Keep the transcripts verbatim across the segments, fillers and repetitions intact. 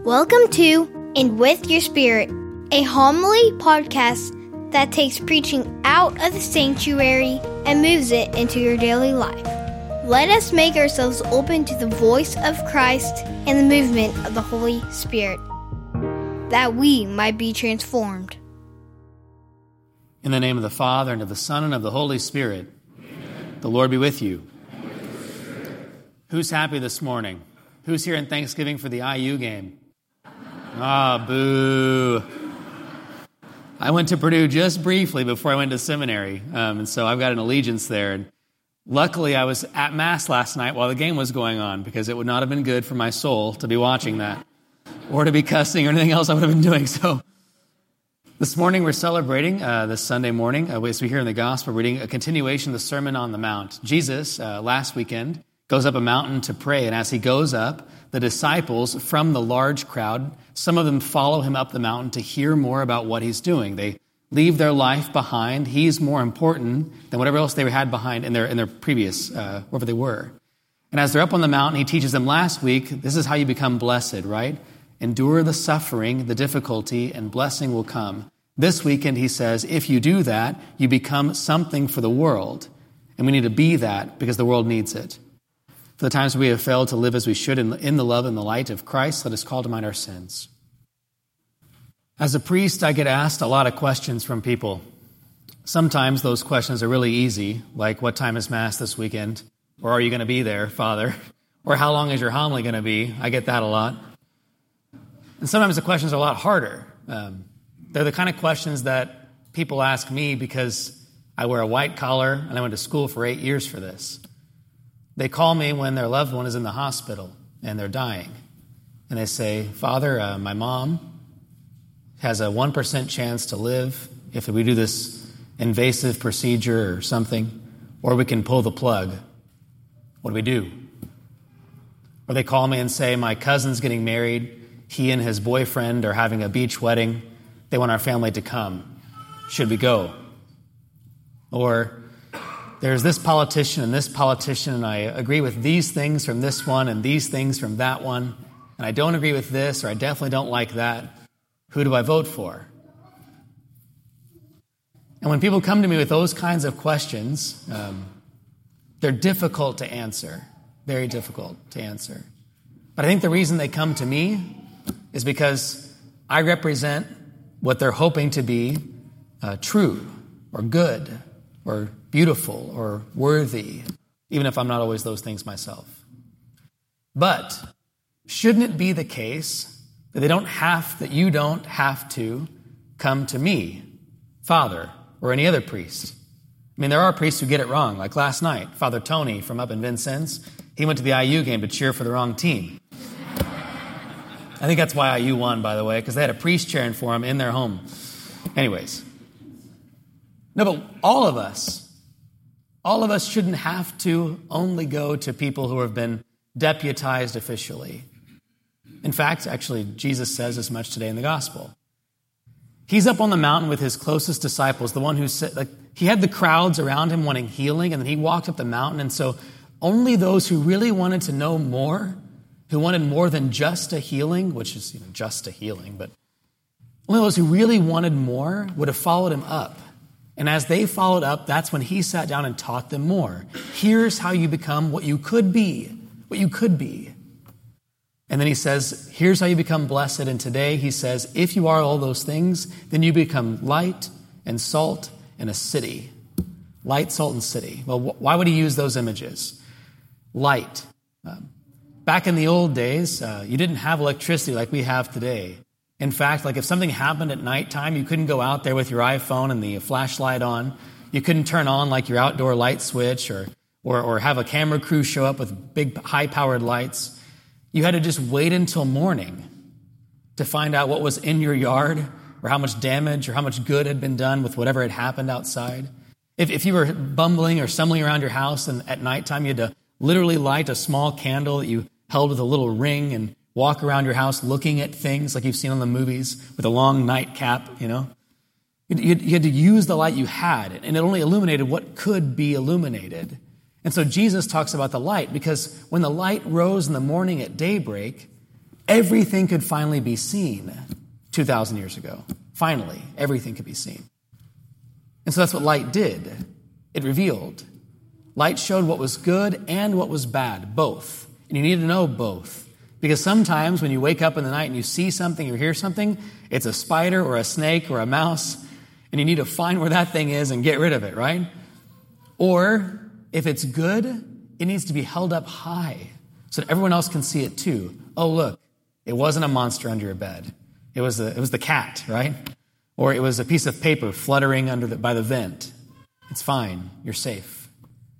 Welcome to And With Your Spirit, a homily podcast that takes preaching out of the sanctuary and moves it into your daily life. Let us make ourselves open to the voice of Christ and the movement of the Holy Spirit, that we might be transformed. In the name of the Father, and of the Son, and of the Holy Spirit, Amen. The Lord be with you. With Who's happy this morning? Who's here in Thanksgiving for the I U game? Ah, boo. I went to Purdue just briefly before I went to seminary, um, and so I've got an allegiance there. And luckily, I was at Mass last night while the game was going on, because it would not have been good for my soul to be watching that, or to be cussing or anything else I would have been doing. So this morning we're celebrating, uh, this Sunday morning, uh, as we hear in the Gospel reading, a continuation of the Sermon on the Mount. Jesus, uh, last weekend, goes up a mountain to pray, and as he goes up, the disciples from the large crowd, some of them follow him up the mountain to hear more about what he's doing. They leave their life behind. He's more important than whatever else they had behind in their in their previous, uh, wherever they were. And as they're up on the mountain, he teaches them last week, this is how you become blessed, right? Endure the suffering, the difficulty, and blessing will come. This weekend, he says, if you do that, you become something for the world. And we need to be that because the world needs it. For the times we have failed to live as we should in, in the love and the light of Christ, let us call to mind our sins. As a priest, I get asked a lot of questions from people. Sometimes those questions are really easy, like what time is Mass this weekend? Or are you going to be there, Father? Or how long is your homily going to be? I get that a lot. And sometimes the questions are a lot harder. Um, they're the kind of questions that people ask me because I wear a white collar and I went to school for eight years for this. They call me when their loved one is in the hospital and they're dying. And they say, Father, uh, my mom has a one percent chance to live if we do this invasive procedure or something, or we can pull the plug. What do we do? Or they call me and say, my cousin's getting married. He and his boyfriend are having a beach wedding. They want our family to come. Should we go? Or there's this politician and this politician, and I agree with these things from this one and these things from that one, and I don't agree with this, or I definitely don't like that. Who do I vote for? And when people come to me with those kinds of questions, um, they're difficult to answer, very difficult to answer. But I think the reason they come to me is because I represent what they're hoping to be uh, true or good or beautiful or worthy, even if I'm not always those things myself. But shouldn't it be the case that they don't have, that you don't have to come to me, Father, or any other priest? I mean, there are priests who get it wrong. Like last night, Father Tony from up in Vincennes, he went to the I U game to cheer for the wrong team. I think that's why I U won, by the way, because they had a priest cheering for him in their home. Anyways. No, but all of us, all of us shouldn't have to only go to people who have been deputized officially. In fact, actually, Jesus says as much today in the gospel. He's up on the mountain with his closest disciples, the one who said, like, he had the crowds around him wanting healing, and then he walked up the mountain, and so only those who really wanted to know more, who wanted more than just a healing, which is, you know, just a healing, but only those who really wanted more would have followed him up. And as they followed up, that's when he sat down and taught them more. Here's how you become what you could be, what you could be. And then he says, here's how you become blessed. And today he says, if you are all those things, then you become light and salt and a city. Light, salt, and city. Well, wh- why would he use those images? Light. Um, back in the old days, uh, you didn't have electricity like we have today. In fact, like if something happened at nighttime, you couldn't go out there with your iPhone and the flashlight on. You couldn't turn on like your outdoor light switch or, or, or have a camera crew show up with big high-powered lights. You had to just wait until morning to find out what was in your yard or how much damage or how much good had been done with whatever had happened outside. If, if you were bumbling or stumbling around your house and at nighttime you had to literally light a small candle that you held with a little ring and walk around your house looking at things like you've seen on the movies with a long nightcap, you know. You had to use the light you had, and it only illuminated what could be illuminated. And so Jesus talks about the light because when the light rose in the morning at daybreak, everything could finally be seen two thousand years ago. Finally, everything could be seen. And so that's what light did. It revealed. Light showed what was good and what was bad, both. And you need to know both. Because sometimes when you wake up in the night and you see something or hear something, it's a spider or a snake or a mouse, and you need to find where that thing is and get rid of it, right? Or if it's good, it needs to be held up high so that everyone else can see it too. Oh, look, it wasn't a monster under your bed. It was the, it was the cat, right? Or it was a piece of paper fluttering under the, by the vent. It's fine. You're safe.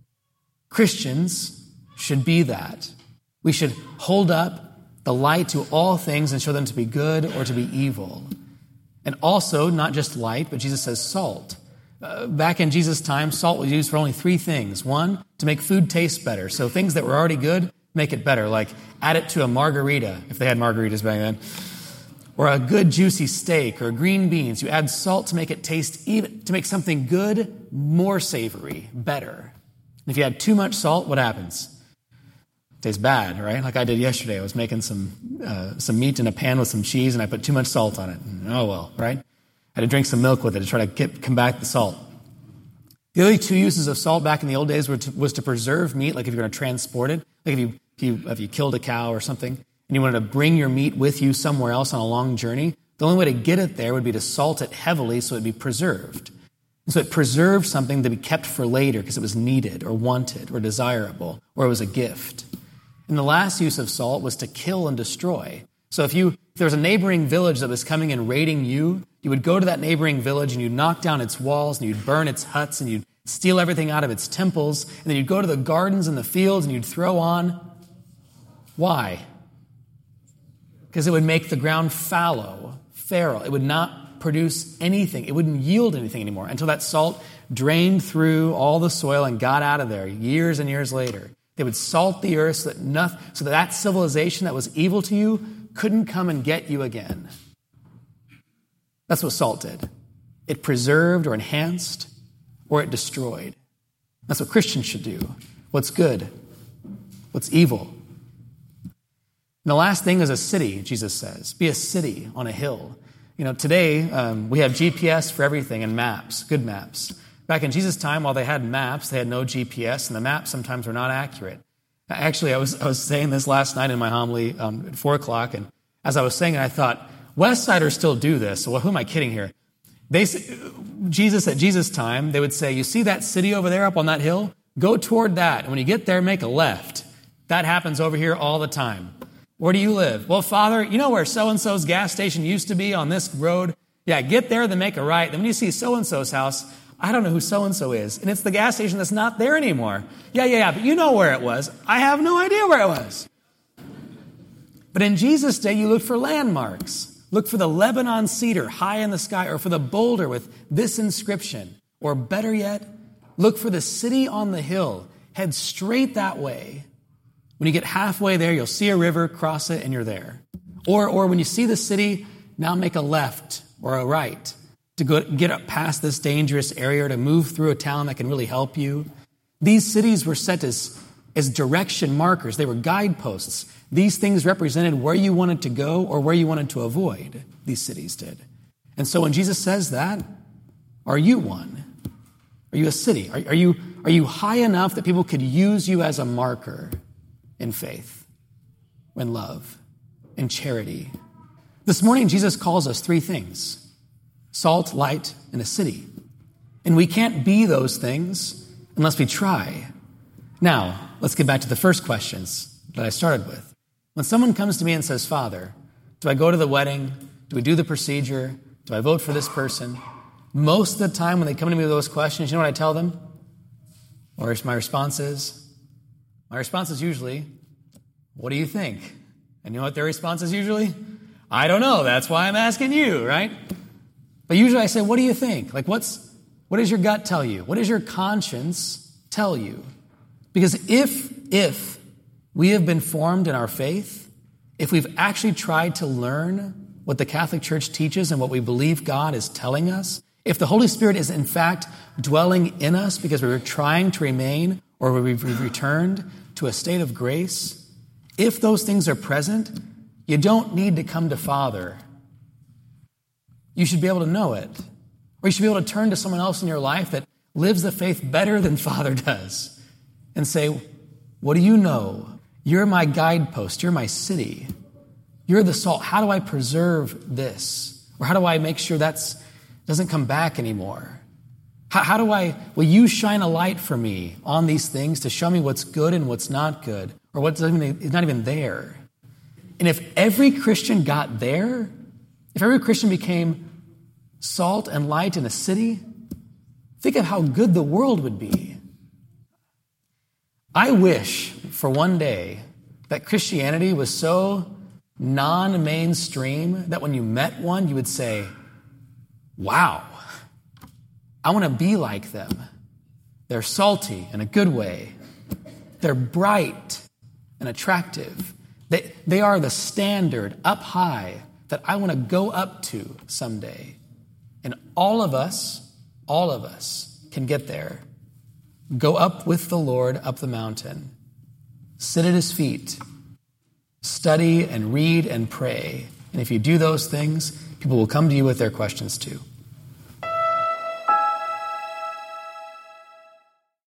Christians should be that. We should hold up the light to all things and show them to be good or to be evil. And also, not just light, but Jesus says salt. Uh, back in Jesus' time, salt was used for only three things. One, to make food taste better. So things that were already good, make it better. Like add it to a margarita, if they had margaritas back then. Or a good juicy steak or green beans. You add salt to make it taste even, to make something good more savory, better. And if you add too much salt, what happens? It tastes bad, right? Like I did yesterday. I was making some uh, some meat in a pan with some cheese, and I put too much salt on it. And, oh, well, right? I had to drink some milk with it to try to get, combat the salt. The only two uses of salt back in the old days were to, was to preserve meat, like if you're going to transport it. Like if you, if you if you killed a cow or something, and you wanted to bring your meat with you somewhere else on a long journey, the only way to get it there would be to salt it heavily so it would be preserved. And so it preserved something to be kept for later because it was needed or wanted or desirable, or it was a gift. And the last use of salt was to kill and destroy. So if you if there was a neighboring village that was coming and raiding you, you would go to that neighboring village and you'd knock down its walls and you'd burn its huts and you'd steal everything out of its temples, and then you'd go to the gardens and the fields and you'd throw on. Why? Because it would make the ground fallow, feral. It would not produce anything. It wouldn't yield anything anymore until that salt drained through all the soil and got out of there years and years later. They would salt the earth so that, nothing, so that that civilization that was evil to you couldn't come and get you again. That's what salt did. It preserved or enhanced, or it destroyed. That's what Christians should do. What's good? What's evil? And the last thing is a city, Jesus says. Be a city on a hill. You know, today um, we have G P S for everything and maps, good maps. Back in Jesus' time, while they had maps, they had no G P S, and the maps sometimes were not accurate. Actually, I was I was saying this last night in my homily um, at four o'clock, and as I was saying it, I thought, Westsiders still do this, so who am I kidding here? They, Jesus, at Jesus' time, they would say, you see that city over there up on that hill? Go toward that, and when you get there, make a left. That happens over here all the time. Where do you live? Well, Father, you know where so-and-so's gas station used to be on this road? Yeah, get there, then make a right. Then when you see so-and-so's house, I don't know who so-and-so is, and it's the gas station that's not there anymore. Yeah, yeah, yeah, but you know where it was. I have no idea where it was. But in Jesus' day, you look for landmarks. Look for the Lebanon cedar high in the sky, or for the boulder with this inscription. Or better yet, look for the city on the hill. Head straight that way. When you get halfway there, you'll see a river, cross it, and you're there. Or, or when you see the city, now make a left or a right to go, get up past this dangerous area, to move through a town that can really help you. These cities were set as, as direction markers. They were guideposts. These things represented where you wanted to go or where you wanted to avoid. These cities did. And so when Jesus says that, are you one? Are you a city? Are, are you, are you high enough that people could use you as a marker in faith, in love, in charity? This morning, Jesus calls us three things: salt, light, and a city. And we can't be those things unless we try. Now, let's get back to the first questions that I started with. When someone comes to me and says, Father, do I go to the wedding? Do we do the procedure? Do I vote for this person? Most of the time when they come to me with those questions, you know what I tell them? Or my response is? My response is usually, what do you think? And you know what their response is usually? I don't know. That's why I'm asking you, right? But usually I say, what do you think? Like, what's, what does your gut tell you? What does your conscience tell you? Because if, if we have been formed in our faith, if we've actually tried to learn what the Catholic Church teaches and what we believe God is telling us, if the Holy Spirit is in fact dwelling in us because we were trying to remain or we've returned to a state of grace, if those things are present, You don't need to come to Father. You should be able to know it. Or you should be able to turn to someone else in your life that lives the faith better than Father does and say, what do you know? You're my guidepost. You're my city. You're the salt. How do I preserve this? Or how do I make sure that doesn't come back anymore? How, how do I, will you shine a light for me on these things to show me what's good and what's not good, or what's not even, it's not even there? And if every Christian got there, if every Christian became salt and light in a city, think of how good the world would be. I wish for one day that Christianity was so non-mainstream that when you met one, you would say, wow, I want to be like them. They're salty in a good way. They're bright and attractive. They, they are the standard up high that I want to go up to someday. And all of us, all of us can get there. Go up with the Lord up the mountain. Sit at his feet. Study and read and pray. And if you do those things, people will come to you with their questions too.